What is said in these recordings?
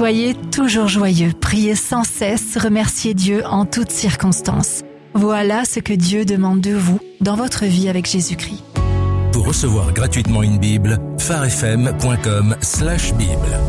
Soyez toujours joyeux, priez sans cesse, remerciez Dieu en toutes circonstances. Voilà ce que Dieu demande de vous dans votre vie avec Jésus-Christ. Pour recevoir gratuitement une Bible, pharefm.com/Bible.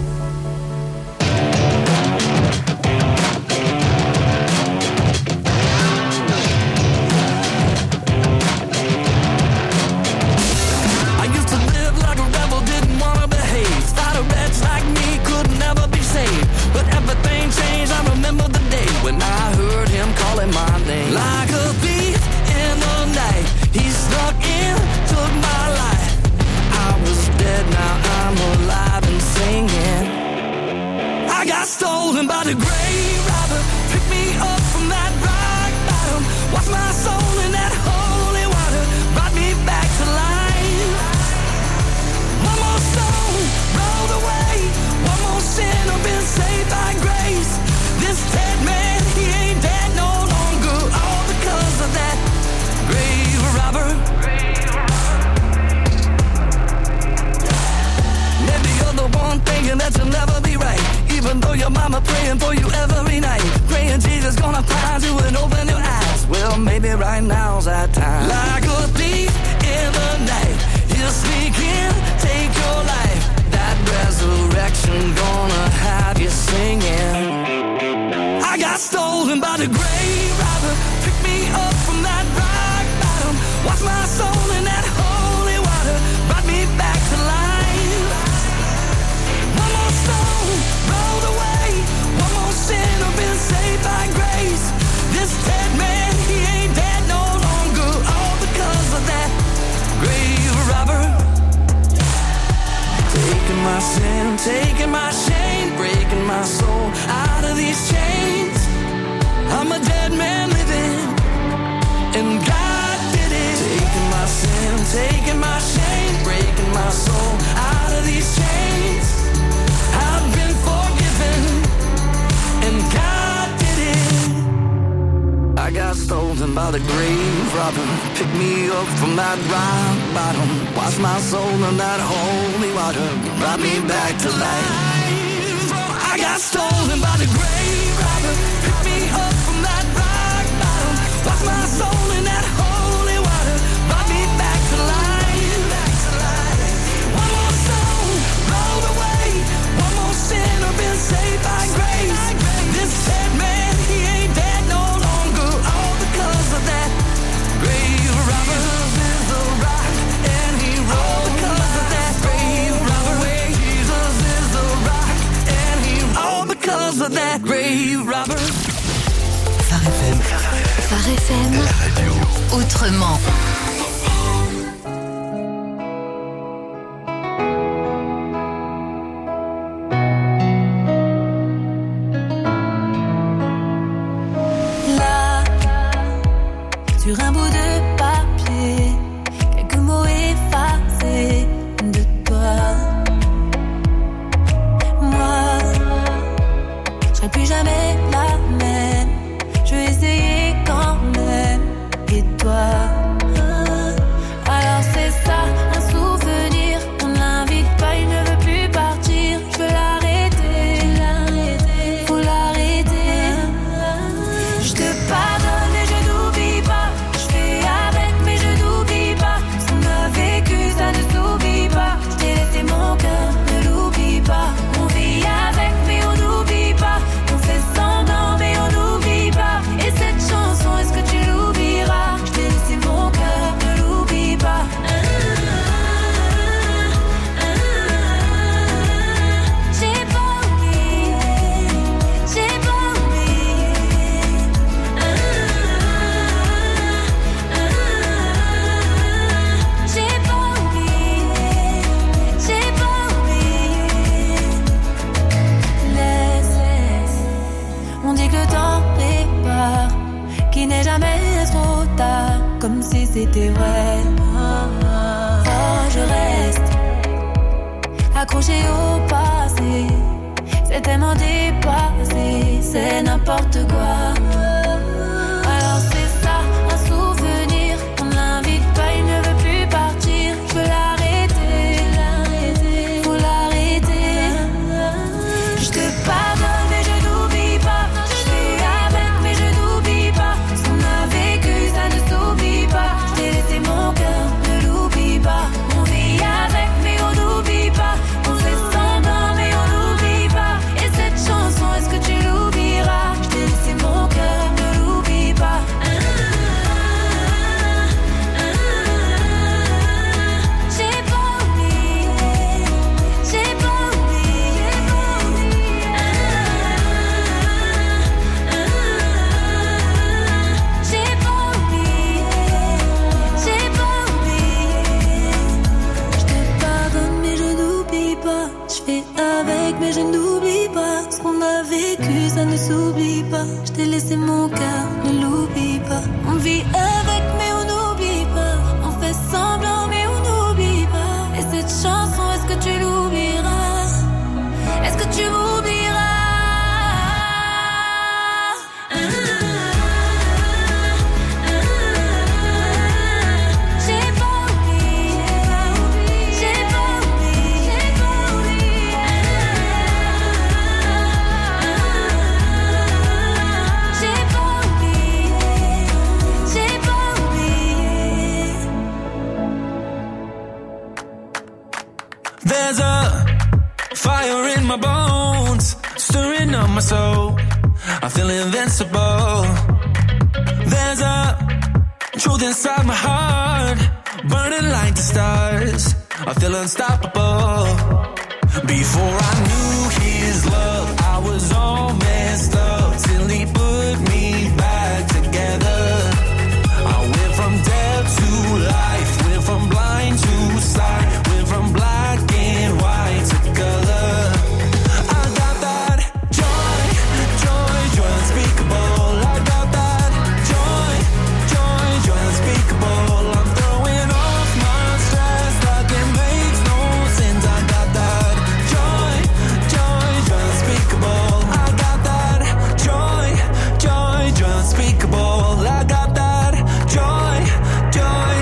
Stolen by the grave robber, pick me up from that rock bottom, wash my soul in that holy water, brought me back to life. One more stone rolled away, one more sinner been saved by grace. This dead man, he ain't dead no longer, all because of that grave robber. Maybe you're the one thinking that you'll never be right, even though your mama praying for you every night, praying Jesus gonna find you and open your eyes. Well, maybe right now's that time. Like a thief in the night, he'll sneak in, take your life. That resurrection gonna have you singing. I got stolen by the grave robber, pick me up from that rock bottom, wash my soul in that holy water, brought me back to life. Rolled away, one more sinner been saved by grace. This dead man, he ain't dead no longer, all because of that grave robber. Taking my sin, taking my shame, breaking my soul out of these chains. I'm a dead man living, and God did it. Taking my sin, taking my shame, breaking my soul out of these chains. I've been forgiven, and God did it. I got stolen by the grave robber, picked me up from that rock bottom, washed my soul in that holy water, brought me back to life. I got stolen by the grave robber, picked me up from that rock bottom, washed my soul in that holy water, brought me back to life. One more soul rolled away, one more sinner been saved by grace. This dead man, he ain't dead no longer, all because of that grave robber. Jesus is the rock, and he rolled because of that grave robber. Jesus is the rock, and he all because of that grave robber. Phare FM. Phare FM. La radio. Autrement. Sur un bout de papier, quelques mots effacés de toi. Moi, je serai plus jamais la même. Je vais essayer quand même. Et toi, alors c'est ça, un souvenir. On l'invite pas, il ne veut plus partir. Je veux l'arrêter, faut l'arrêter. Je te pardonne et je n'oublie pas. Mon cœur, ne l'oublie pas. On vit avec mais on n'oublie pas. On fait semblant mais on n'oublie pas. Et cette chanson, est-ce que tu l'oublieras? Je t'ai laissé mon cœur, ne l'oublie pas. J'ai pas oublié, j'ai pas oublié. J'ai pas oublié. On dit que le temps répare, qu'il n'est jamais trop tard, comme si c'était vrai. Oh, je reste accroché au passé, c'est tellement dépassé, c'est n'importe quoi. Alors c'est ça, un souvenir, on l'invite pas, il ne veut plus partir. Je veux l'arrêter, faut l'arrêter. Je te pas, je t'ai laissé mon cœur, ne l'oublie pas. On vit avec mais on n'oublie pas. On fait semblant mais on n'oublie pas. Et cette chanson, est-ce que tu l'oublieras? Est-ce que tu m'oublieras? There's a fire in my bones, stirring up my soul. I feel invincible. There's a truth inside my heart, burning like the stars. I feel unstoppable. Before I knew his love, I was all messed up till he put me back together. I went from death to life, went from blind to sight, went from black and white to color. I got that joy, joy, joy unspeakable. I got that joy, joy, joy unspeakable. I'm throwing off my stress like it makes no sense. I got that joy, joy, joy unspeakable. I got that joy, joy, joy unspeakable. I got that joy, joy.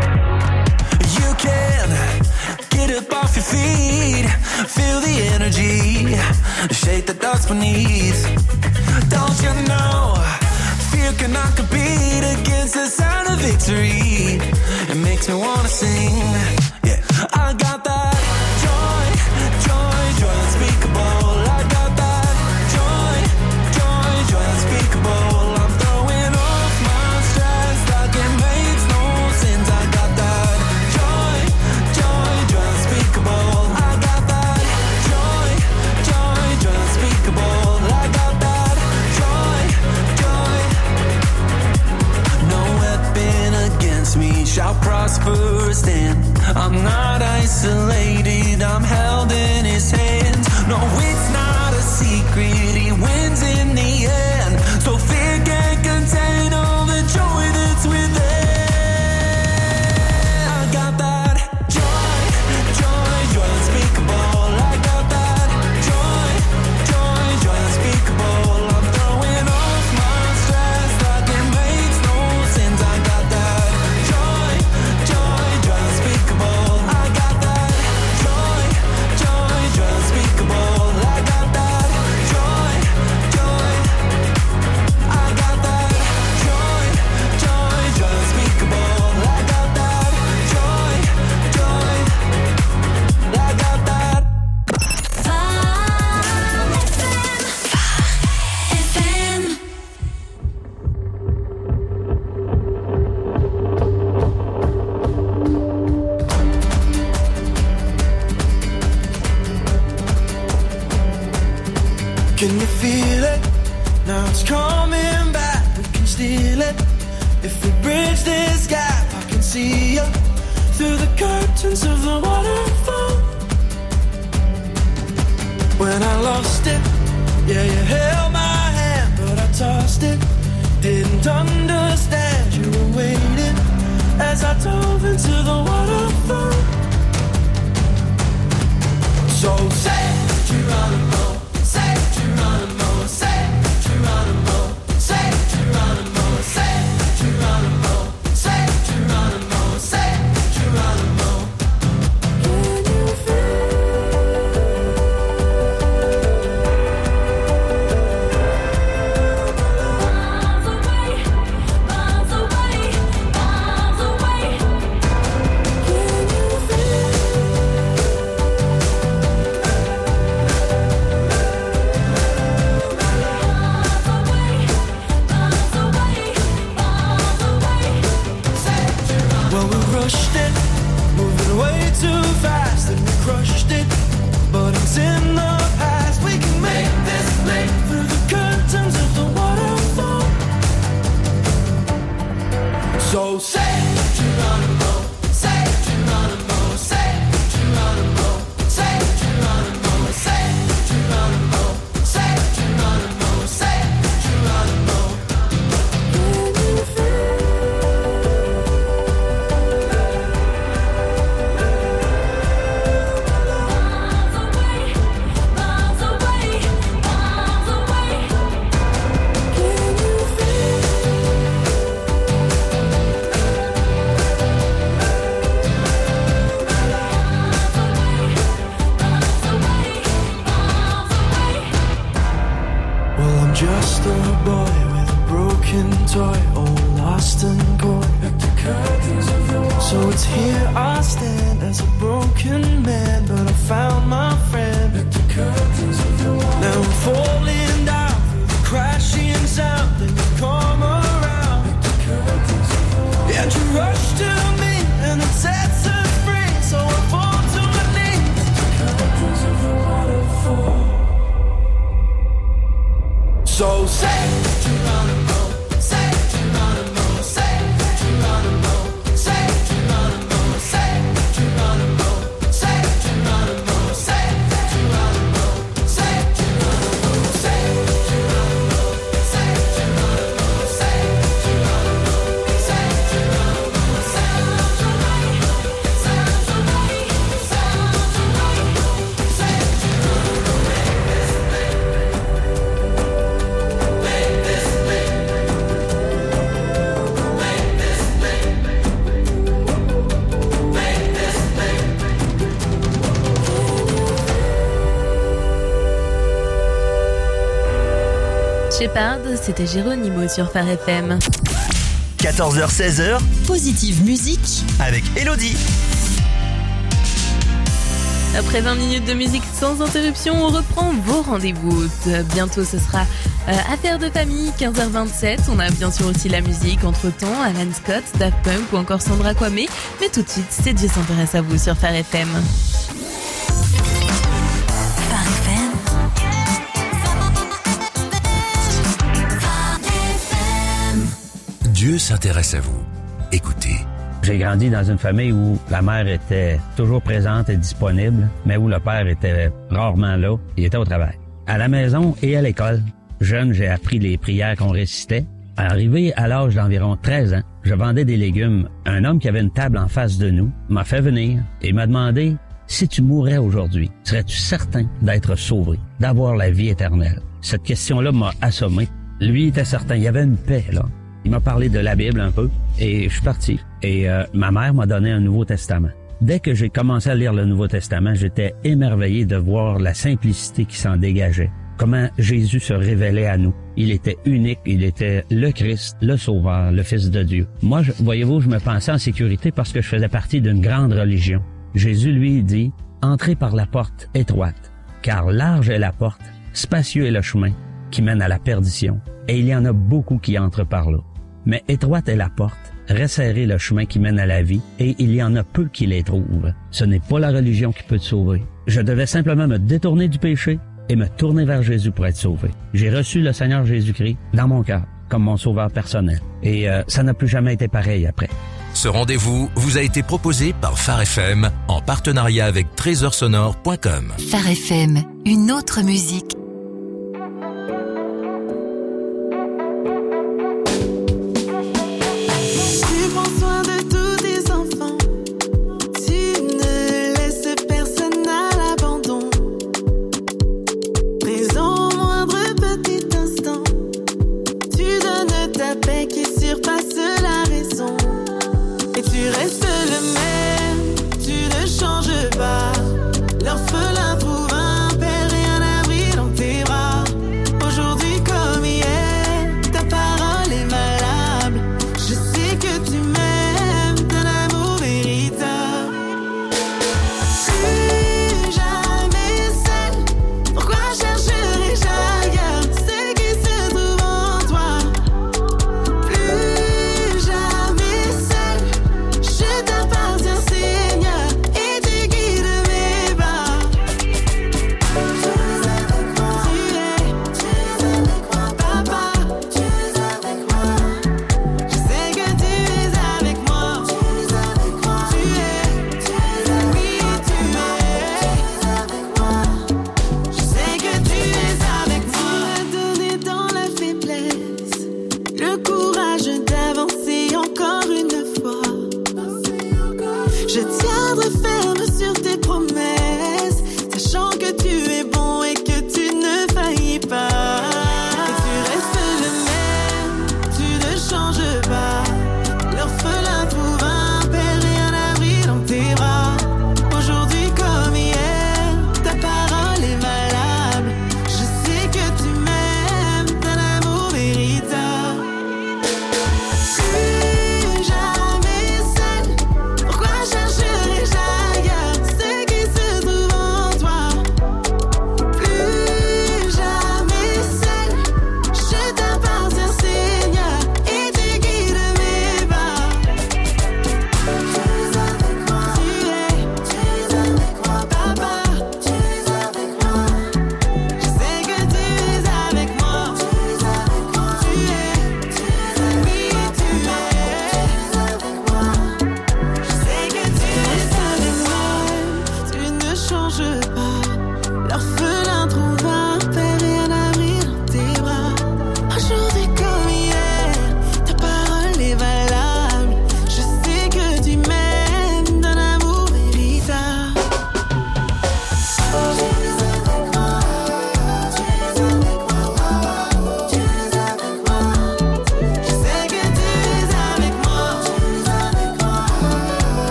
You can get up off your feet, feel the energy, shake the dust beneath. Don't you know, fear cannot compete against the sound of victory. It makes me wanna sing, yeah. I got that joy, joy, joy unspeakable. I got that joy, joy, joy unspeakable. I'm throwing off my stress like it makes no sense. I got that joy, joy, joy unspeakable. I got that joy, joy, joy unspeakable. I got that joy, joy. No weapon against me shall prosper or stand. I'm not isolated, I'm held in his hands. No, it's not a secret, he wins in the end. So fear can't contain all the joy that's within. I got that joy, joy, joy unspeakable. I got that joy, joy, joy unspeakable. I'm throwing off my stress like it makes no sense. I got that joy, joy, joy unspeakable. I got that joy, joy, joy unspeakable. I got that joy, joy. I got that joy, joy, joy unspeakable. I got that joy, joy. I got that. Can you feel it? Now it's coming back, we can steal it. If we bridge this gap, I can see you through the curtains of the waterfall. When I lost it, yeah, you held my hand, but I tossed it. Didn't understand you were waiting as I dove into the waterfall. So say Geronimo, say Geronimo, say Geronimo, say Geronimo, say Geronimo, say Geronimo, say Geronimo. Can you miles away, miles away. Can you feel? Well, we rushed it, moving way too fast, and we crushed it. But it's in the past. We can make this leap through the curtains of the waterfall. So say Geronimo, say Geronimo, say Geronimo, say Geronimo, say Geronimo, say Geronimo, say Geronimo. boy, all lost and gone. So it's here I stand as a broken man, but I found my friend. Now I'm falling down through the crashing sound, and you come around. And you rush to me, and it sets us free. So I fall to my knees. So say Geronimo, say Geronimo, say Geronimo, say Geronimo, say Geronimo, say Geronimo, say Geronimo, say Geronimo, say Geronimo, say Geronimo, say Geronimo, say Geronimo, sounds right, sounds right, sounds right, say Shepard, c'était Geronimo sur Phare FM. 14h-16h, Positive musique avec Elodie. Après 20 minutes de musique sans interruption, on reprend vos rendez-vous. Bientôt, ce sera Affaires de famille, 15h27. On a bien sûr aussi la musique. Entre-temps, Alan Scott, Daft Punk ou encore Sandra Kwame. Mais tout de suite, c'est Dieu s'intéresse à vous sur Phare FM. Phare FM. Dieu s'intéresse à vous. Écoutez. J'ai grandi dans une famille où la mère était toujours présente et disponible, mais où le père était rarement là. Il était au travail. À la maison et à l'école, jeune, j'ai appris les prières qu'on récitait. Arrivé à l'âge d'environ 13 ans, je vendais des légumes. Un homme qui avait une table en face de nous m'a fait venir et m'a demandé « Si tu mourais aujourd'hui, serais-tu certain d'être sauvé, d'avoir la vie éternelle? » Cette question-là m'a assommé. Lui était certain, il y avait une paix là. Il m'a parlé de la Bible un peu et je suis parti. Et ma mère m'a donné un Nouveau Testament. Dès que j'ai commencé à lire le Nouveau Testament, j'étais émerveillé de voir la simplicité qui s'en dégageait. Comment Jésus se révélait à nous. Il était unique, il était le Christ, le Sauveur, le Fils de Dieu. Moi, voyez-vous, je me pensais en sécurité parce que je faisais partie d'une grande religion. Jésus, lui, dit « Entrez par la porte étroite, car large est la porte, spacieux est le chemin qui mène à la perdition, et il y en a beaucoup qui entrent par là. Mais étroite est la porte, resserré le chemin qui mène à la vie, et il y en a peu qui les trouvent. Ce n'est pas la religion qui peut te sauver. Je devais simplement me détourner du péché et me tourner vers Jésus pour être sauvé. J'ai reçu le Seigneur Jésus-Christ dans mon cœur, comme mon sauveur personnel. Et ça n'a plus jamais été pareil après. Ce rendez-vous vous a été proposé par Phare FM en partenariat avec trésorsonore.com. Phare FM, une autre musique. L'orphelin trouve un père et un abri dans tes bras.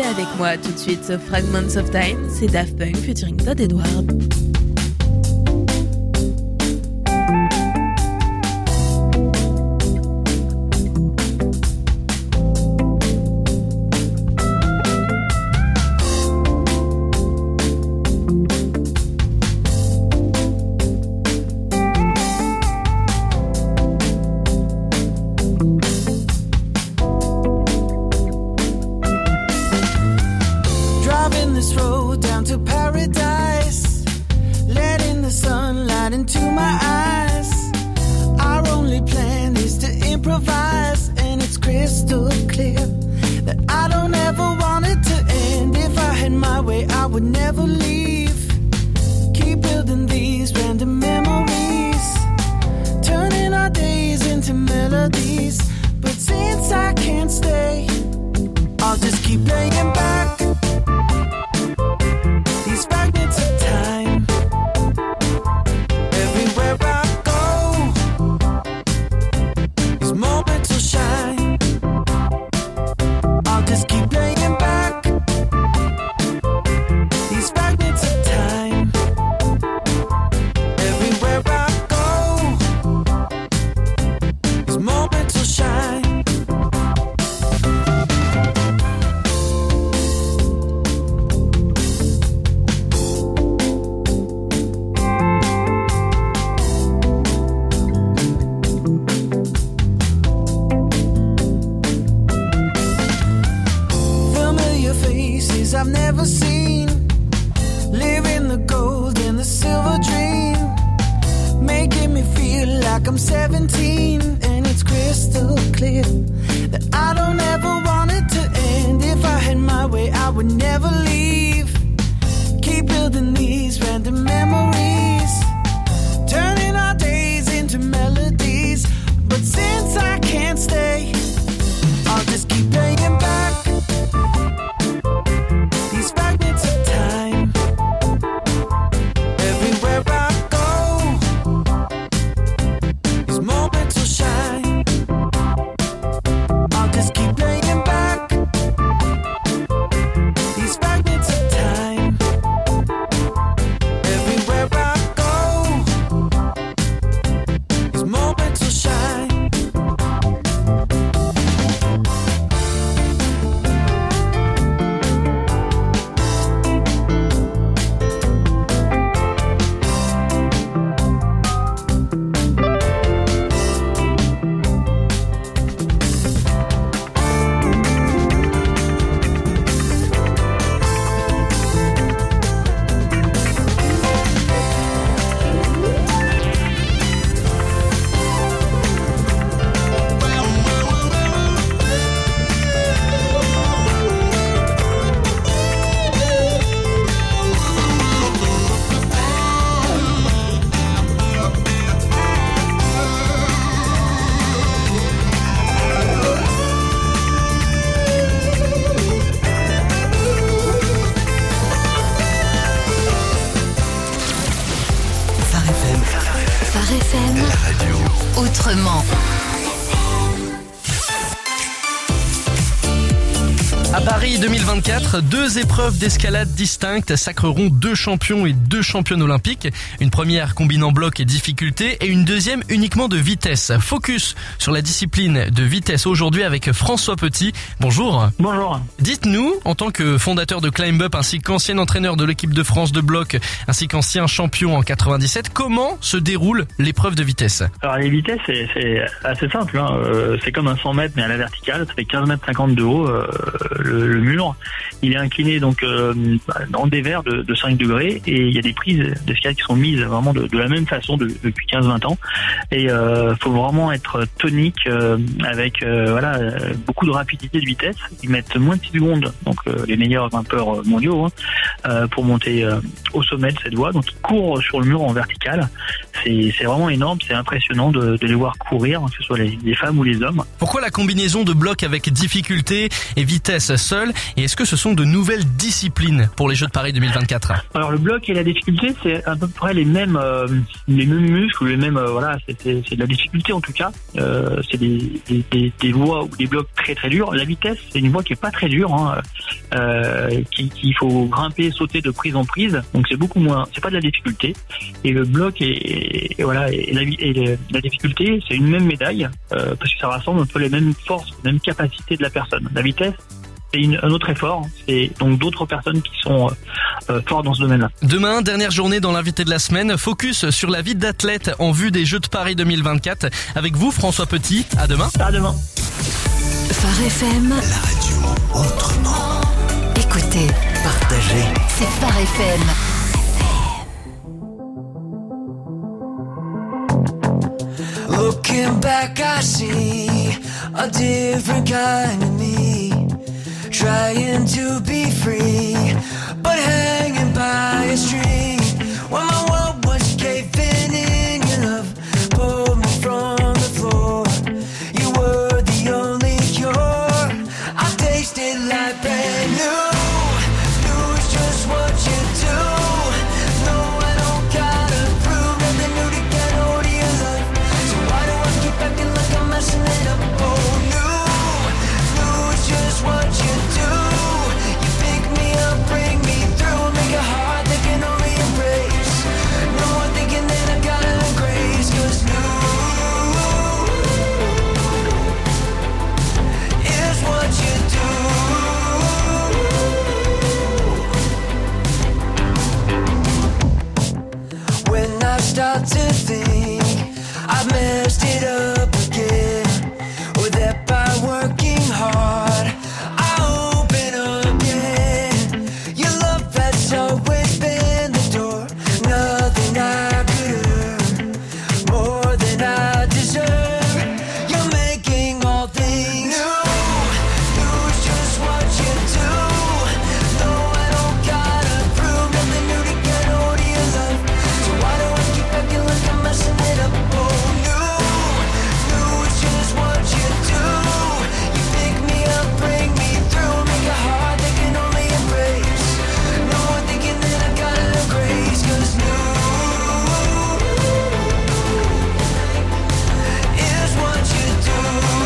avec moi tout de suite. Fragments of Time, c'est Daft Punk featuring Todd Edward. This road down to paradise, letting the sunlight into my eyes. Our only plan is to improvise, and it's crystal clear that I don't ever want it to end. If I had my way, I would never leave. Keep building these random memories, turning our days into melodies. But since I can't stay, I'll just keep laying back these fragments of time. Everywhere I go, these moments will shine. I'll just keep laying back these fragments of time. Everywhere I go, these moments will shine. I've never seen, living the gold and the silver dream, making me feel like I'm 17, and it's crystal clear that I don't ever want it to end. If I had my way, I would never leave. Keep building these random memories, turning our days into melodies. But since I can't stay, I'll just keep laying back these fragments of time. Everywhere I go, these moments will shine. I'll just keep laying back these fragments of time. Everywhere I go, these moments will shine. Phare FM, la radio autrement. À Paris 2024, 2 épreuves d'escalade distinctes sacreront 2 champions et 2 championnes olympiques. Une première combinant bloc et difficulté et une deuxième uniquement de vitesse. Focus sur la discipline de vitesse aujourd'hui avec François Petit. Bonjour. Bonjour. Dites-nous, en tant que fondateur de Climb Up ainsi qu'ancien entraîneur de l'équipe de France de bloc ainsi qu'ancien champion en 97, comment se déroule l'épreuve de vitesse? Alors les vitesses, c'est assez simple. C'est comme un 100 mètres mais à la verticale. Ça fait 15,50 mètres de haut. Le mur, il est incliné donc dans des verres de 5 degrés et il y a des prises d'escalade qui sont mises vraiment de la même façon depuis 15-20 ans et faut vraiment être tonique avec beaucoup de rapidité de vitesse. Ils mettent moins de 10 secondes, donc les meilleurs grimpeurs mondiaux pour monter au sommet de cette voie, donc ils courent sur le mur en vertical. C'est vraiment énorme, c'est impressionnant de les voir courir, que ce soit les femmes ou les hommes. Pourquoi la combinaison de bloc avec difficulté et vitesse? seul. Et est-ce que ce sont de nouvelles disciplines pour les Jeux de Paris 2024? Alors le bloc et la difficulté, c'est à peu près les mêmes muscles, ou les mêmes c'est de la difficulté en tout cas. C'est des voies ou des blocs très très durs. La vitesse, c'est une voie qui est pas très dure, qu'il faut grimper, sauter de prise en prise. Donc c'est beaucoup moins, c'est pas de la difficulté. Et le bloc et la difficulté, c'est une même médaille parce que ça rassemble un peu les mêmes forces, les mêmes capacités de la personne. La vitesse, c'est un autre effort, c'est donc d'autres personnes qui sont fortes dans ce domaine-là. Demain, dernière journée dans l'invité de la semaine, focus sur la vie d'athlète en vue des Jeux de Paris 2024. Avec vous, François Petit, à demain. À demain. Phare FM, la radio autrement. Écoutez, partagez, c'est Phare FM. Looking back, I see a different kind of me, trying to be free, but hanging by a string. When my world was caving in, your love pulled me from the floor. You were the only cure. I tasted like brand new. Knew it's just what you do. No, I don't gotta prove nothing new to get hold of your love. So why do I keep acting like I'm messing it up? Oh, new, it's just what you do. You pick me up, bring me through, make a heart that can only embrace. No one thinking that I got a grace, 'cause new is what you do. When I start to think I've messed it up again, or that by working hard I open again. Your love has always been the door, nothing I could earn, more than I deserve. You're making all things new. New is just what you do. No, I don't gotta prove nothing new to get hold of your love. So why do I keep acting like I'm messing it up? Oh, new is just what you do. You pick me up, bring me through, make a heart that can only embrace. No one thinking that I got a grace, 'cause new is what you do.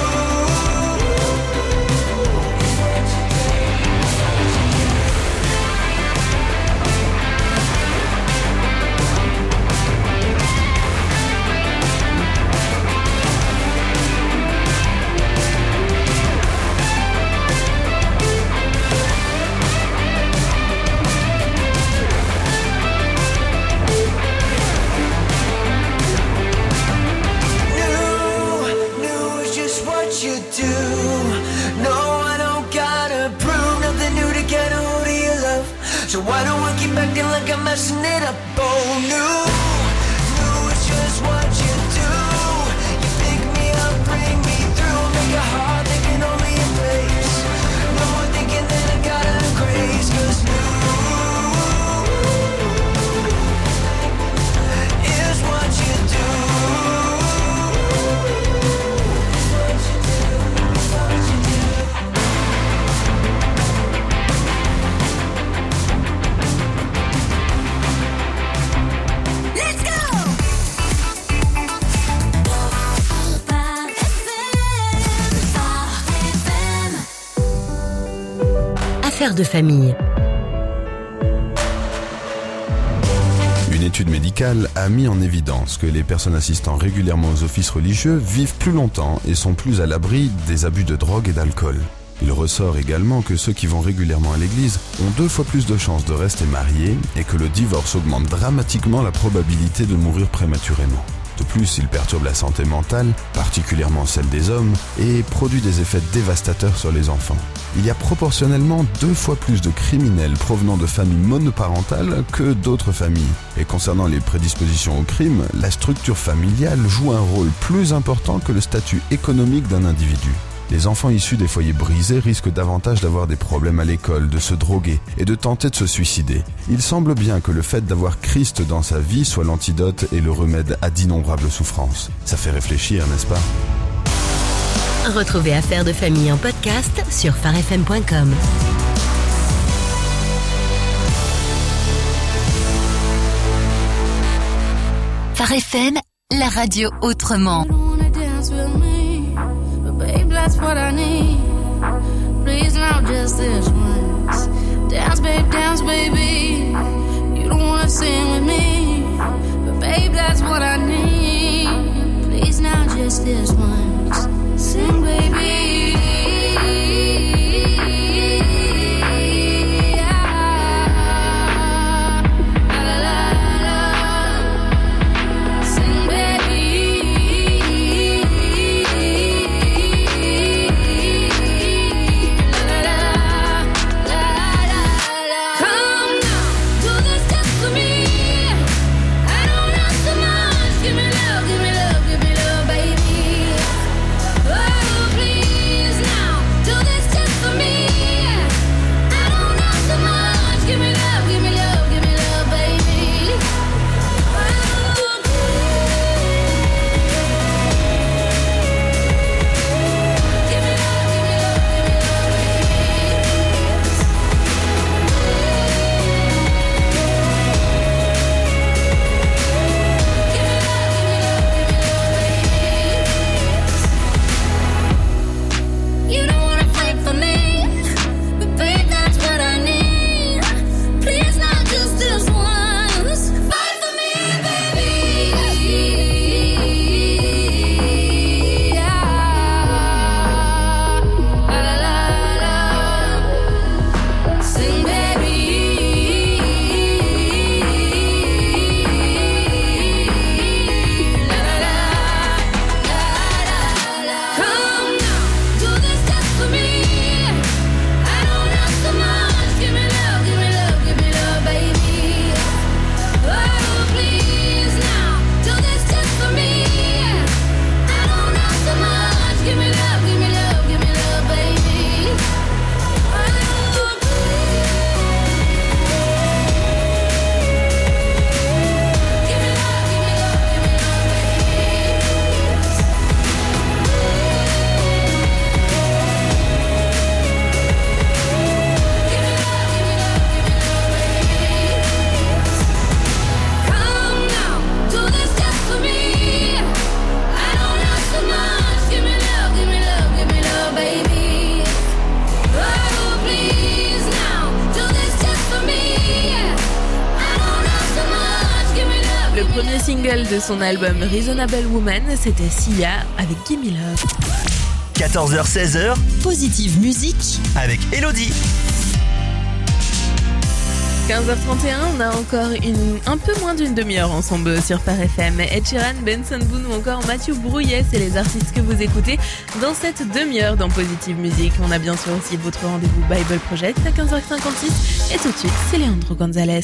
New is just what you do. No, I don't gotta prove nothing new to get a hold of your love. So why do I keep acting like I'm messing it up? Oh, new is just what you do. You pick me up, bring me through, make a heart that can only embrace. No one thinking that I got a grace, 'cause new is what you do. Let's go! Affaires de famille. Une étude médicale a mis en évidence que les personnes assistant régulièrement aux offices religieux vivent plus longtemps et sont plus à l'abri des abus de drogue et d'alcool. Il ressort également que ceux qui vont régulièrement à l'église ont 2 fois plus de chances de rester mariés et que le divorce augmente dramatiquement la probabilité de mourir prématurément. De plus, il perturbe la santé mentale, particulièrement celle des hommes, et produit des effets dévastateurs sur les enfants. Il y a proportionnellement 2 fois plus de criminels provenant de familles monoparentales que d'autres familles. Et concernant les prédispositions au crime, la structure familiale joue un rôle plus important que le statut économique d'un individu. Les enfants issus des foyers brisés risquent davantage d'avoir des problèmes à l'école, de se droguer et de tenter de se suicider. Il semble bien que le fait d'avoir Christ dans sa vie soit l'antidote et le remède à d'innombrables souffrances. Ça fait réfléchir, n'est-ce pas ? Retrouvez Affaires de famille en podcast sur farfm.com. Phare FM, la radio autrement. That's what I need. Please now just this once. Dance, baby. You don't wanna sing with me, but babe, that's what I need. Please now just this once. Sing, baby. De son album Reasonable Woman, c'était Sia avec Gimme Love. 14h-16h, Positive Musique avec Elodie. 15h31, on a encore un peu moins d'une demi-heure ensemble sur Phare FM. Ed Sheeran, Benson Boone ou encore Mathieu Brouillet, c'est les artistes que vous écoutez dans cette demi-heure dans Positive Musique. On a bien sûr aussi votre rendez-vous Bible Project à 15h56 et tout de suite, c'est Leandro Gonzalez.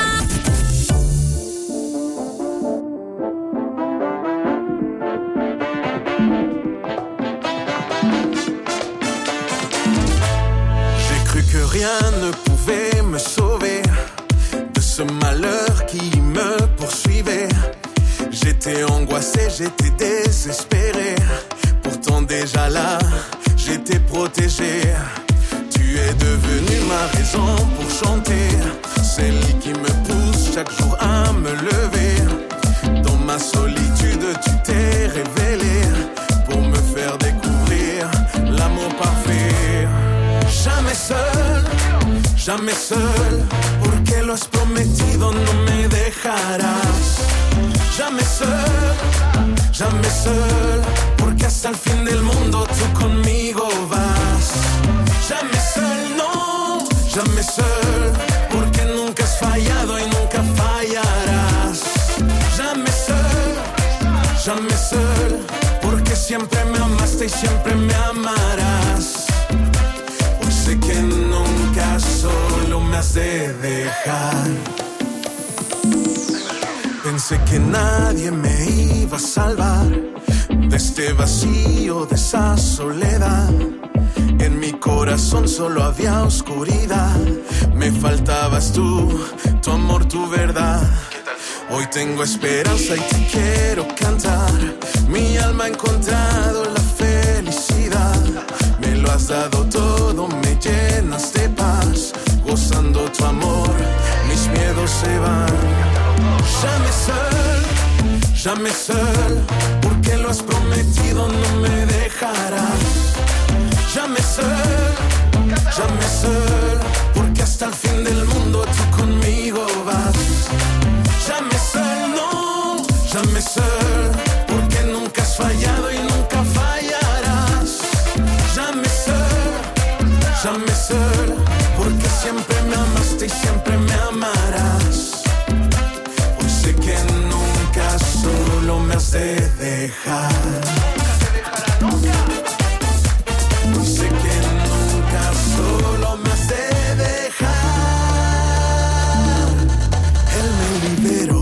Rien ne pouvait me sauver de ce malheur qui me poursuivait. J'étais angoissé, j'étais désespéré. Pourtant déjà là, j'étais protégé. Tu es devenu ma raison pour chanter, celle qui me pousse chaque jour à me lever. Dans ma solitude, tu t'es révélé pour me faire découvrir l'amour parfait. Jamais seul, porque lo has prometido, no me dejarás. Jamais seul, porque hasta el fin del mundo tú conmigo vas. Jamais seul, no, jamais seul, porque nunca has fallado y nunca fallarás. Jamais seul, porque siempre me amaste y siempre me amarás. Sé que nunca solo me has de dejar. Pensé que nadie me iba a salvar de este vacío, de esa soledad. En mi corazón solo había oscuridad. Me faltabas tú, tu amor, tu verdad. Hoy tengo esperanza y te quiero cantar. Mi alma ha encontrado la felicidad. Me lo has dado todo, me llenas de paz. Gozando tu amor, mis miedos se van. Jamais seul, porque lo has prometido, no me dejarás. Jamais seul, porque hasta el fin del mundo tú conmigo vas. Jamais seul, no, jamais seul, porque nunca has fallado y nunca fallarás. Jamais seul, porque siempre me amaste y siempre me amarás. Hoy sé que nunca solo me has de dejar. Hoy sé que nunca solo me has de dejar. Él me liberó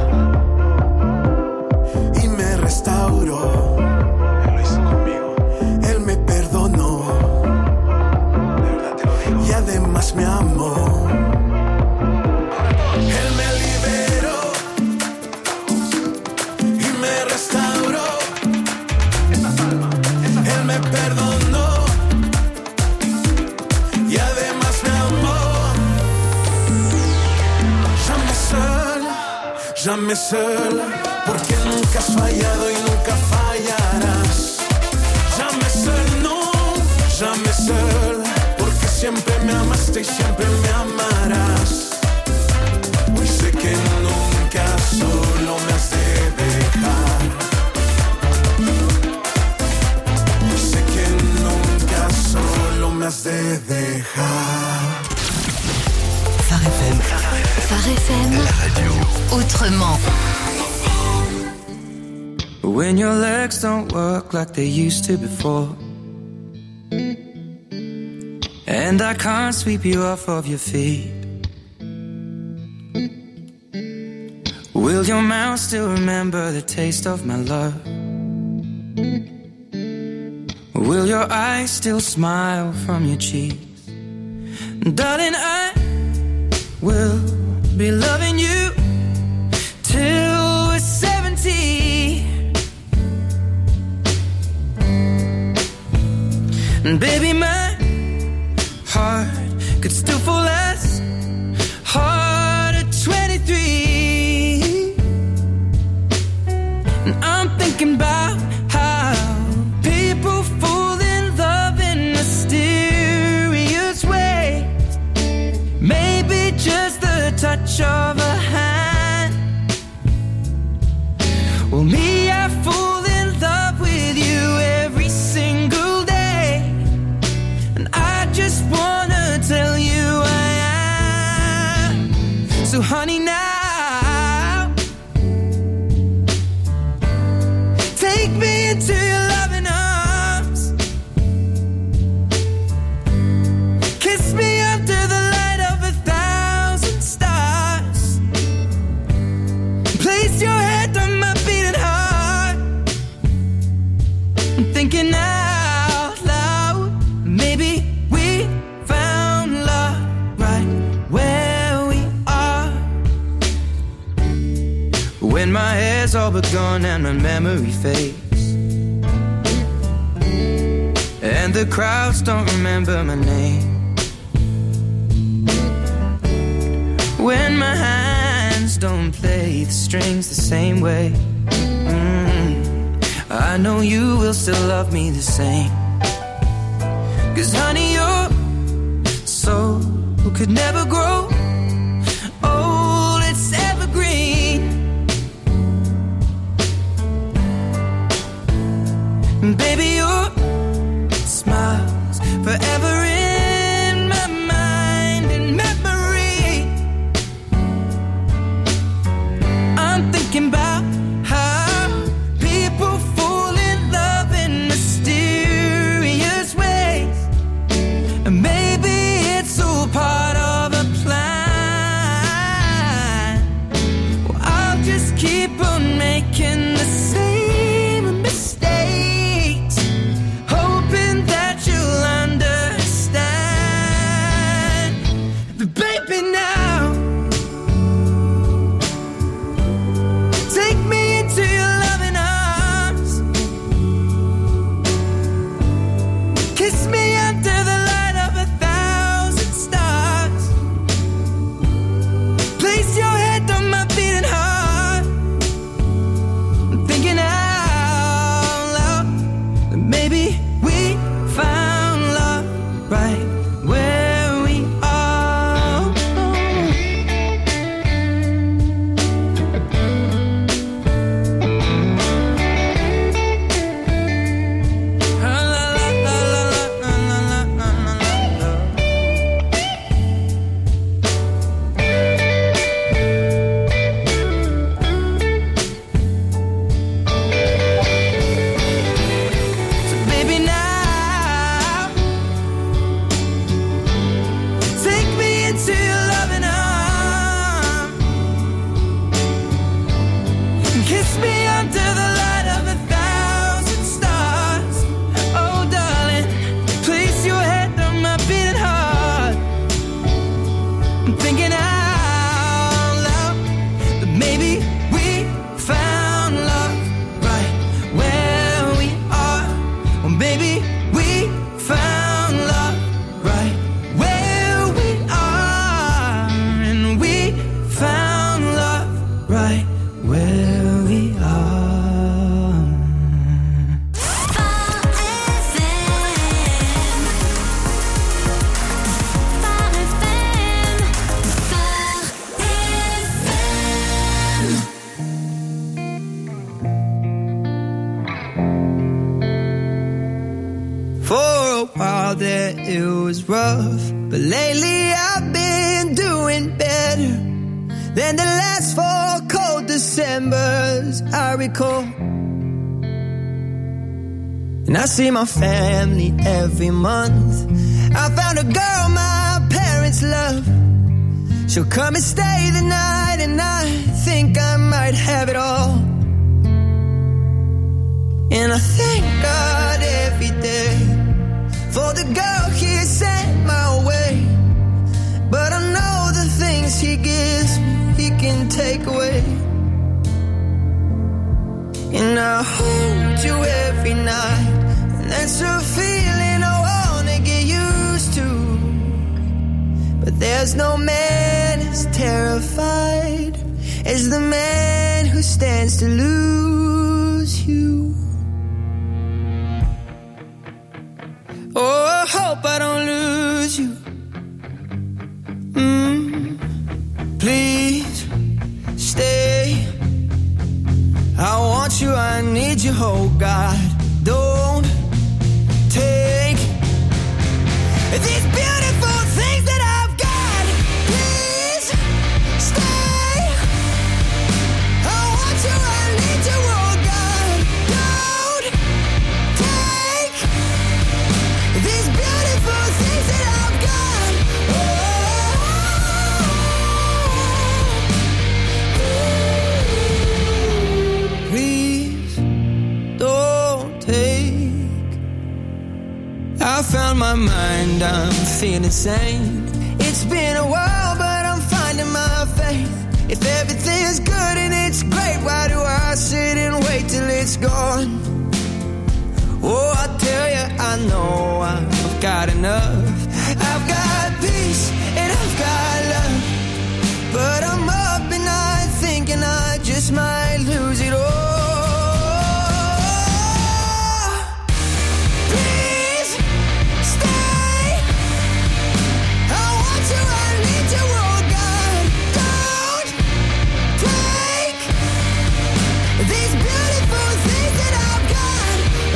y me restauró. Él lo hizo conmigo. Él me perdonó. De verdad te lo digo. Y además me amó. Él me liberó y me restauró. Él me perdonó y además me amó. Jamais seul, porque nunca has fallado y nunca fallarás. Jamais seul, no, jamais seul, porque siempre me amaste y siempre me amarás. Hoy sé que nunca solo me has de dejar. Hoy sé que nunca solo me has de dejar. Phare FM, la radio autrement. When your legs don't work like they used to before, and I can't sweep you off of your feet, will your mouth still remember the taste of my love? Will your eyes still smile from your cheeks? Darling, I will be loving you till we're 70. And baby, my heart could still fall as hard at 23. And I'm thinking about how people fall in love in mysterious ways. Maybe just the touch of a hand. Well, me, I fall in love with you every single day. And I just wanna tell you I am. So honey, now take me into your loving arms. Kiss me under the light of 1,000 stars. Place your head on my beating heart. I'm thinking out loud, maybe we found love right where we are. When my hair's all but gone and my memory fades, and the crowds don't remember my name, when my hands don't play the strings the same way, I know you will still love me the same. 'Cause honey, your soul could never grow old, it's evergreen. And baby, your smile's forever in my mind and memory. I'm thinking about how people fall in love in mysterious ways. And maybe it's all part of a plan. Well, I'll just keep on making the same mistakes, hoping that you'll understand. But baby, now take me into your loving arms. it was rough, but lately I've been doing better than the last 4 cold Decembers I recall. And I see my family every month. I found a girl my parents love. She'll come and stay the night, and I think I might have it all. And I thank God every day for the girl He sent my way. But I know the things He gives me, He can take away. And I hold you every night, and that's a feeling I wanna get used to. But there's no man as terrified as the man who stands to lose you. Oh, I hope I don't lose you. Please stay. I want you, I need you, oh God. Don't take these beautiful things that I've got. Please stay. I want you, I need you, oh God. Don't take these beautiful things that I've got. Please don't take. I found my mind, I'm feeling sane. It's been a while, but I'm finding my faith. If everything's good and it's great, why do I sit and wait till it's gone? Oh, I tell you, I know I've got enough. I've got peace and I've got love. But I'm up at night thinking I just might lose it all. Please stay. I want you, I need you, oh God. Don't take these beautiful things that I've got.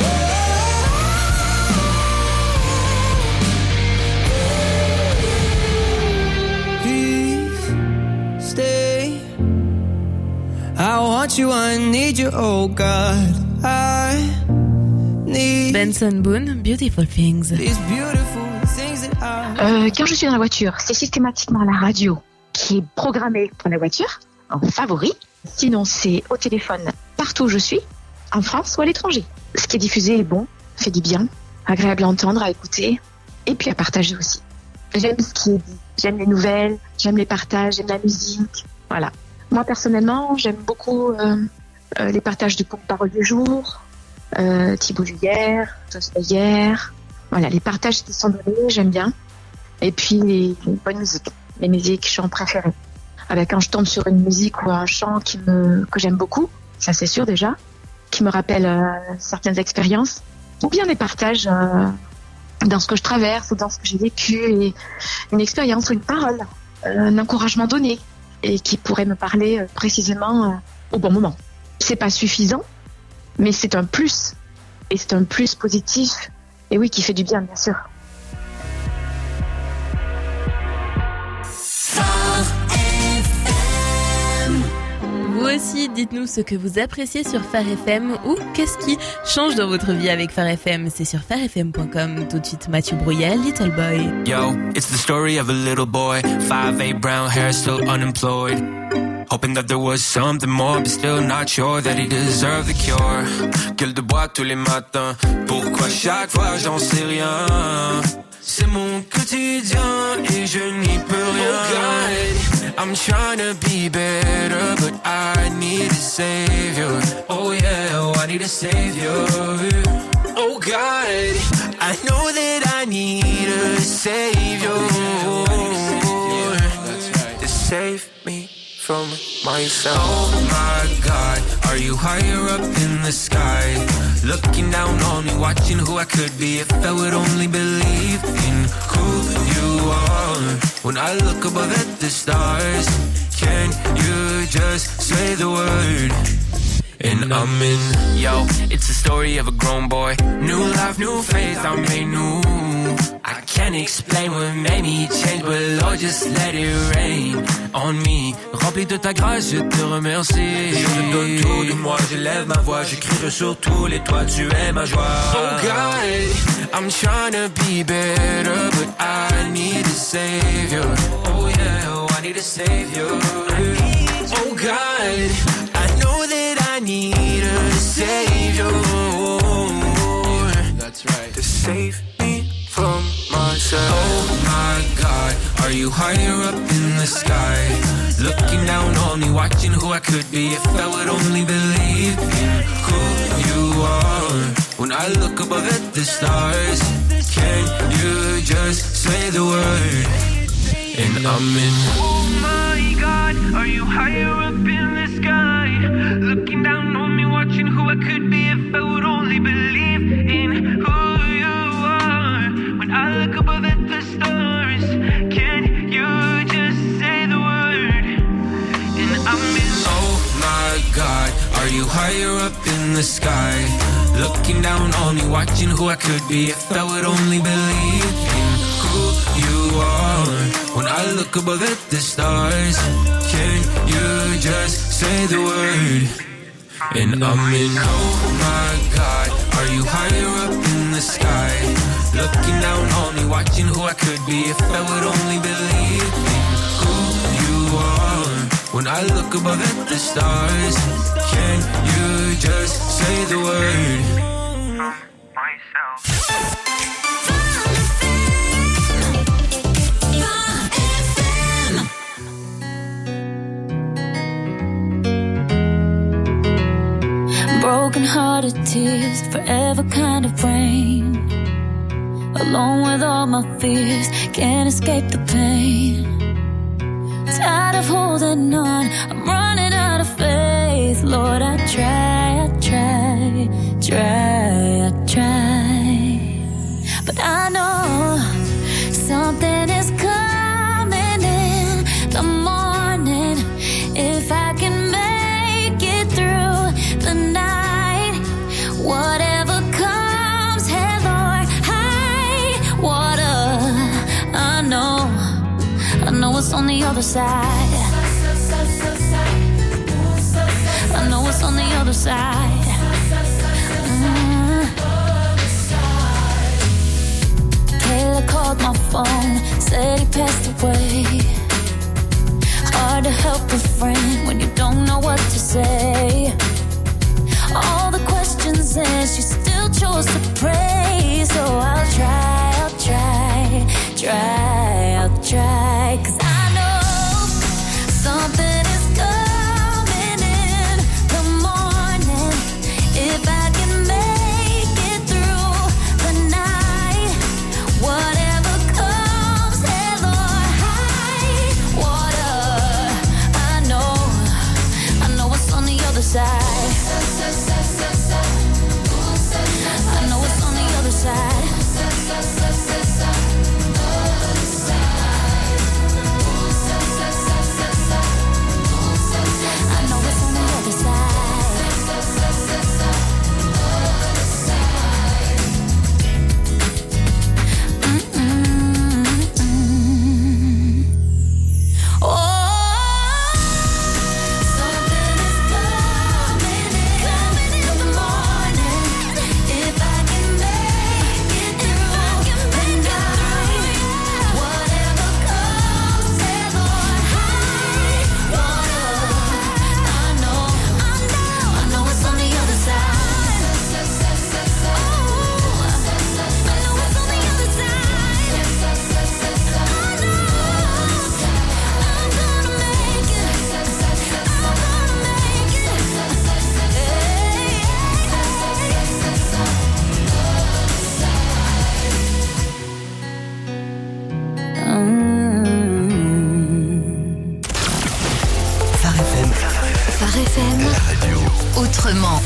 Please stay. I want you, I need you, oh God. I need Benson Boone, Beautiful Things. these beautiful things that I Quand je suis dans la voiture, c'est systématiquement la radio qui est programmée pour la voiture, en favori. Sinon, c'est au téléphone, partout où je suis, en France ou à l'étranger. Ce qui est diffusé est bon, fait du bien, agréable à entendre, à écouter, et puis à partager aussi. J'aime ce qui est dit, j'aime les nouvelles, j'aime les partages, j'aime la musique, voilà. Moi, personnellement, j'aime beaucoup les partages du porte-parole du jour, Thibaut Juillère, hier. Voilà, les partages qui sont donnés, j'aime bien. Et puis, les bonnes musiques, les musiques chants préférées. Quand je tombe sur une musique ou un chant que j'aime beaucoup, ça c'est sûr déjà, qui me rappelle certaines expériences, ou bien des partages dans ce que je traverse ou dans ce que j'ai vécu, et une expérience ou une parole, un encouragement donné, et qui pourrait me parler précisément au bon moment. C'est pas suffisant, mais c'est un plus, et c'est un plus positif, et oui, qui fait du bien, bien sûr. Vous aussi, dites-nous ce que vous appréciez sur Phare FM ou qu'est-ce qui change dans votre vie avec Phare FM. C'est sur pharefm.com. Tout de suite, Mathieu Brouillet, Little Boy. Yo, it's the story of a little boy, 5'8", brown hair, still unemployed. Hoping that there was something more, but still not sure that he deserved the cure. Gueule de bois tous les matins, pourquoi chaque fois j'en sais rien. C'est mon quotidien et je n'y peux rien. Oh God, I'm trying to be better, but I need a savior. Oh yeah, I need a savior. Oh God, I know that I need a savior to save me from myself. Oh my God, are you higher up in the sky? Looking down on me, watching who I could be if I would only believe in who you are. When I look above at the stars, can you just say the word? And I'm in, yo, it's the story of a grown boy. New life, new faith, I'm made new. I can't explain what made me change, but Lord, just let it rain on me. Rempli de ta grâce, je te remercie. Je te donne tout de moi, j'élève ma voix, j'écris sur tous les toits, tu es ma joie. Oh God, I'm trying to be better, but I need a savior. Oh yeah, oh, I need a savior. Oh God, I know that I need a savior. That's right. To save me from myself. Oh my God, are you higher up in the sky? Looking down on me, watching who I could be if I would only believe in who you are. When I look above at the stars, can you just say the word? And I'm in. Oh my God, are you higher up in the sky? Looking down on me, watching who I could be if I would only believe in who you are. When I look above at the stars, can you just say the word? And I'm in. Oh my God, are you higher up in the sky? Looking down on me, watching who I could be if I would only believe in who you are. When I look above at the stars, can you just say the word? And I'm in. Oh my God, are you higher up in the sky? Looking down on me, watching who I could be if I would only believe in who you are. When I look above at the stars, can you just say the word? Myself. Broken-hearted tears, forever kind of rain. Alone with all my fears, can't escape the pain. Tired of holding on, I'm running out of faith. Lord, I try, but I know something is coming in the morning. If I can make it through the night, whatever comes, hey Lord, high water. I know it's on the other side. I know it's on the other side. Taylor called my phone, said he passed away. Hard to help a friend when you don't know what to say. All the questions and she still chose to pray. So I'll try. 'Cause I know something is coming in the morning. If I can make it through the night, whatever comes, hey Lord, high water. I know it's on the other side. I know it's on the other side. Autrement.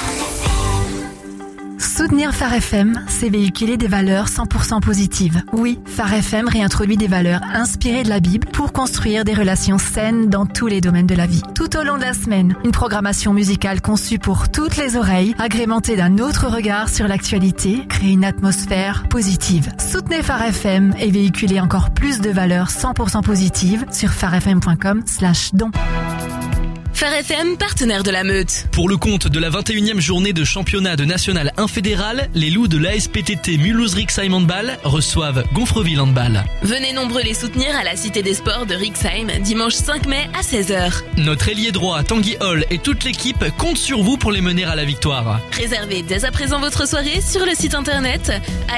Soutenir Phare FM, c'est véhiculer des valeurs 100% positives. Oui, Phare FM réintroduit des valeurs inspirées de la Bible pour construire des relations saines dans tous les domaines de la vie. Tout tout au long de la semaine. Une programmation musicale conçue pour toutes les oreilles, agrémentée d'un autre regard sur l'actualité, crée une atmosphère positive. Soutenez Phare FM et véhiculez encore plus de valeurs 100% positives sur pharefm.com/don. Phare FM, partenaire de la Meute. Pour le compte de la 21e journée de championnat de national infédéral, les loups de l'ASPTT Mulhouse-Rixheim Handball reçoivent Gonfreville Handball. Venez nombreux les soutenir à la Cité des Sports de Rixheim, dimanche 5 mai à 16h. Notre ailier droit, Tanguy Hall, et toute l'équipe comptent sur vous pour les mener à la victoire. Réservez dès à présent votre soirée sur le site internet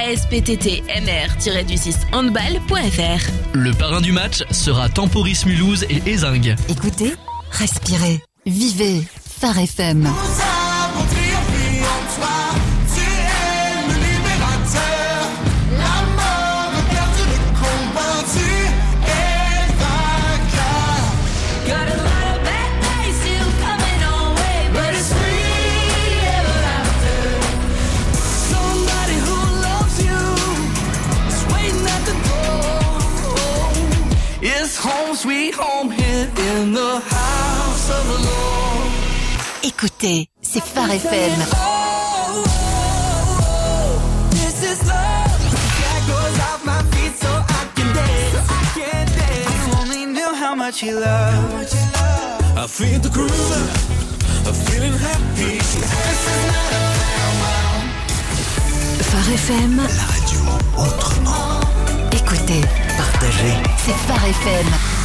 aspttmr-handball.fr. Le parrain du match sera Temporis Mulhouse et Ézingue. Écoutez, respirez, vivez, Phare FM. Sweet home here in the house of the Lord. Écoutez, c'est Phare FM. This is love. That goes off my feet so I can dance. If you only knew how much you love. I feel the groove. I'm feeling happy. This is not a farewell. Phare FM. La radio autrement. Écoutez, partagez. C'est Phare FM.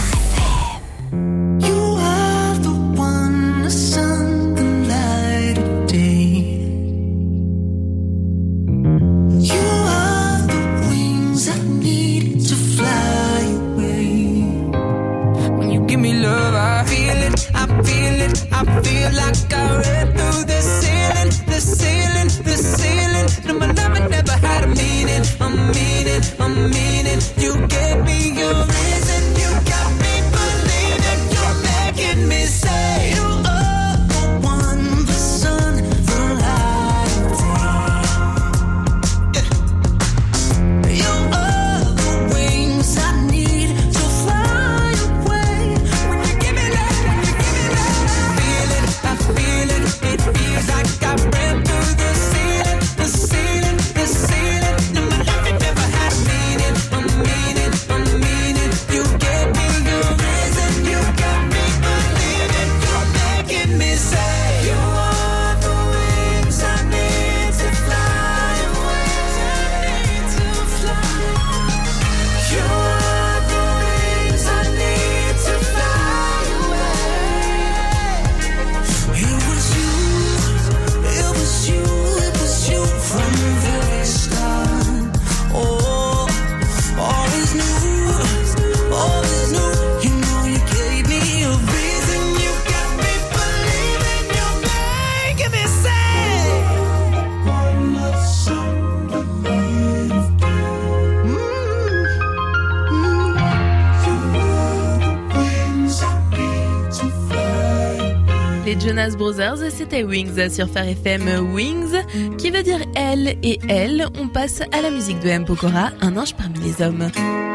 You are the one, the sun, the light of day. You are the wings I need to fly away. When you give me love, I feel it, I feel it, I feel like I read through the ceiling, the ceiling, the ceiling. No, my love never had a meaning, a meaning, a meaning. You gave me your reason, you got me believing, you're making me say you are the one, the sun, the light of day. You are the wings I need to fly away. When you give me love, when you give me love, I feel it, it feels like I ran through the ceiling, the ceiling, the ceiling. No, my love it never had a meaning, a meaning, a meaning. You gave me your reason, you got me believing, you're making me say you are the wings I need to fly away. I need to fly. You are the wings I need to fly away. It was you, it was you, it was you from the very start. Oh, always knew, always knew. You know you gave me a reason, you got me believing, you're making me say one more song to live. You are the wings I need to fly. Les Jonas Brothers, c'était Wings sur Phare FM. Wings, qui veut dire elle et elle. On passe à la musique de M. Pokora, Un ange parmi les hommes.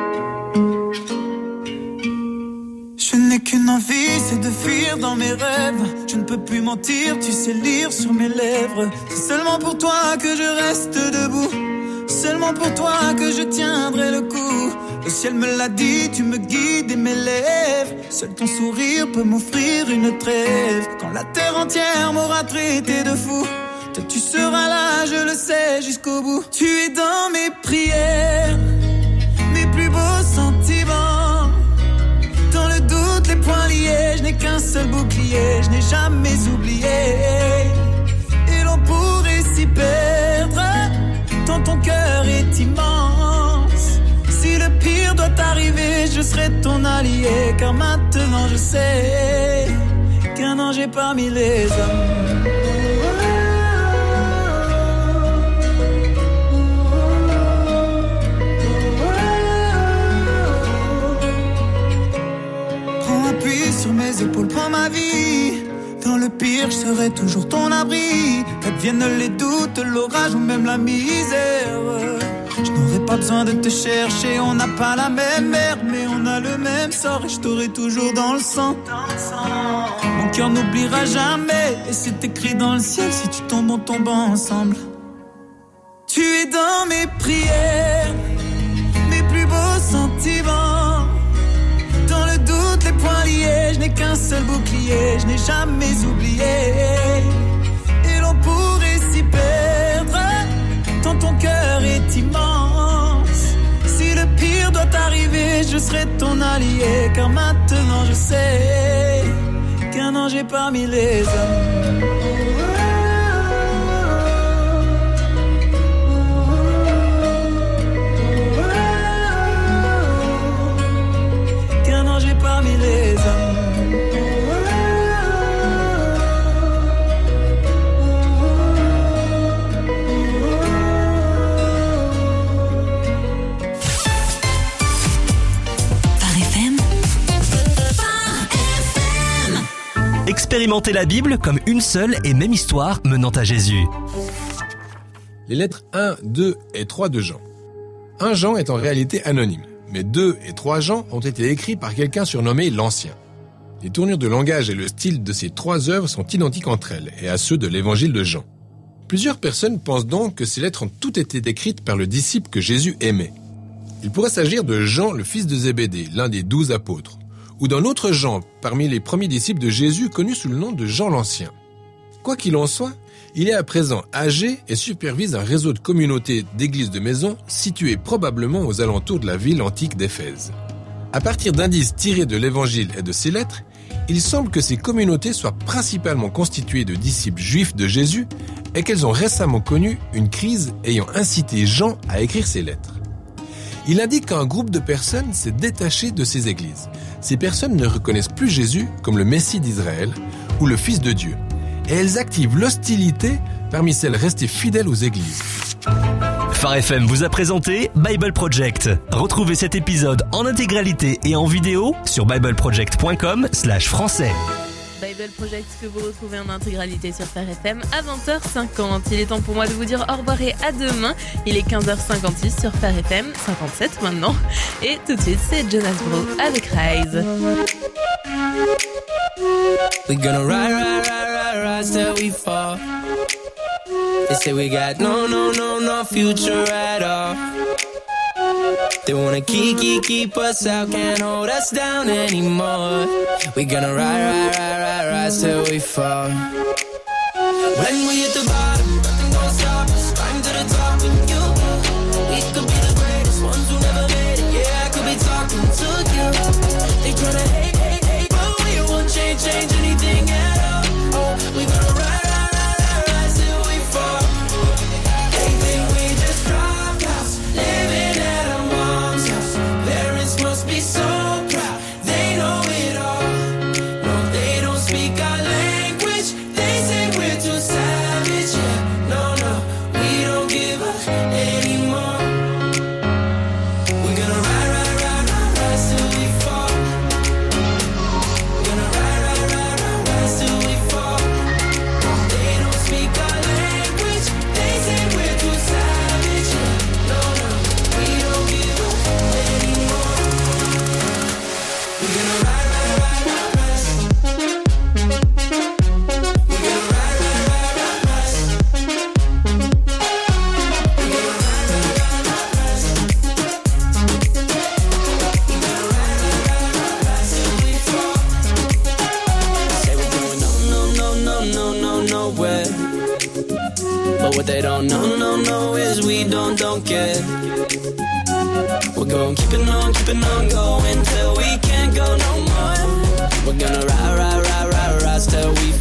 Je n'ai qu'une envie, c'est de fuir dans mes rêves. Je ne peux plus mentir, tu sais lire sur mes lèvres. C'est seulement pour toi que je reste debout. Seulement pour toi que je tiendrai le coup. Le ciel me l'a dit, tu me guides et m'élèves. Seul ton sourire peut m'offrir une trêve. Quand la terre entière m'aura traité de fou, toi tu seras là, je le sais, jusqu'au bout. Tu es dans mes prières, mes plus beaux sentiments. Dans le doute, les poings liés, je n'ai qu'un seul bouclier, je n'ai jamais oublié. Et l'on pourrait s'y perdre, tant ton cœur est immense. Si le pire doit arriver, je serai ton allié, car maintenant je sais qu'un ange est parmi les hommes. Sur mes épaules, prends ma vie. Dans le pire, je serai toujours ton abri. Qu'adviennent les doutes, l'orage ou même la misère. Je n'aurais pas besoin de te chercher, on n'a pas la même mère, mais on a le même sort et je t'aurai toujours dans le sang. Mon cœur n'oubliera jamais, et c'est écrit dans le ciel, si tu tombes, on tombe ensemble. Tu es dans mes prières, mes plus beaux sentiments. Dans le doute, les poings liés, je n'ai qu'un seul bouclier, je n'ai jamais oublié. Et l'on pourrait s'y perdre, tant ton cœur est immense. Si le pire doit arriver, je serai ton allié, car maintenant je sais qu'un ange est parmi les hommes. Parmi les hommes. Expérimentez la Bible comme une seule et même histoire menant à Jésus. Les lettres 1, 2 et 3 de Jean. 1 Jean est en réalité anonyme, mais 2 et 3 Jean ont été écrits par quelqu'un surnommé l'Ancien. Les tournures de langage et le style de ces 3 œuvres sont identiques entre elles et à ceux de l'évangile de Jean. Plusieurs personnes pensent donc que ces lettres ont toutes été écrites par le disciple que Jésus aimait. Il pourrait s'agir de Jean, le fils de Zébédée, l'un des 12 apôtres, ou d'un autre Jean, parmi les premiers disciples de Jésus, connu sous le nom de Jean l'Ancien. Quoi qu'il en soit, il est à présent âgé et supervise un réseau de communautés d'églises de maisons situées probablement aux alentours de la ville antique d'Éphèse. À partir d'indices tirés de l'évangile et de ses lettres, il semble que ces communautés soient principalement constituées de disciples juifs de Jésus et qu'elles ont récemment connu une crise ayant incité Jean à écrire ces lettres. Il indique qu'un groupe de personnes s'est détaché de ces églises. Ces personnes ne reconnaissent plus Jésus comme le Messie d'Israël ou le Fils de Dieu. Et elles activent l'hostilité parmi celles restées fidèles aux églises. Phare FM vous a présenté Bible Project. Retrouvez cet épisode en intégralité et en vidéo sur bibleproject.com/français. Bible Project que vous retrouvez en intégralité sur Phare FM à 20h50. Il est temps pour moi de vous dire au revoir et à demain. Il est 15h56 sur Phare FM, 57 maintenant. Et tout de suite, c'est Jonas Bro avec Rise. We're gonna ride till we fall. They say we got no future at all. They wanna keep us out, can't hold us down anymore. We're gonna ride till we fall. When we hit the bottom, nothing gonna stop us. Climb to the top with you. We could be the greatest ones who never made it. Yeah, I could be talking to you. They tryna hate, but we won't change anything at all. Oh, we gonna ride till we fall. They think we just dropped out, living at our mom's house. Parents must be so proud, they know it all. No, they don't speak our language. They say we're too savage. Yeah, no, we don't give up anymore. We're gonna ride till we fall. We're gonna ride till we fall. They don't speak our language. They say we're too savage. Yeah, no, we don't give up anymore. We're gonna ride. Say we're going no, nowhere. But what they don't know is we don't care. We're gonna keep it on going till we can't go no more. We're gonna ride till we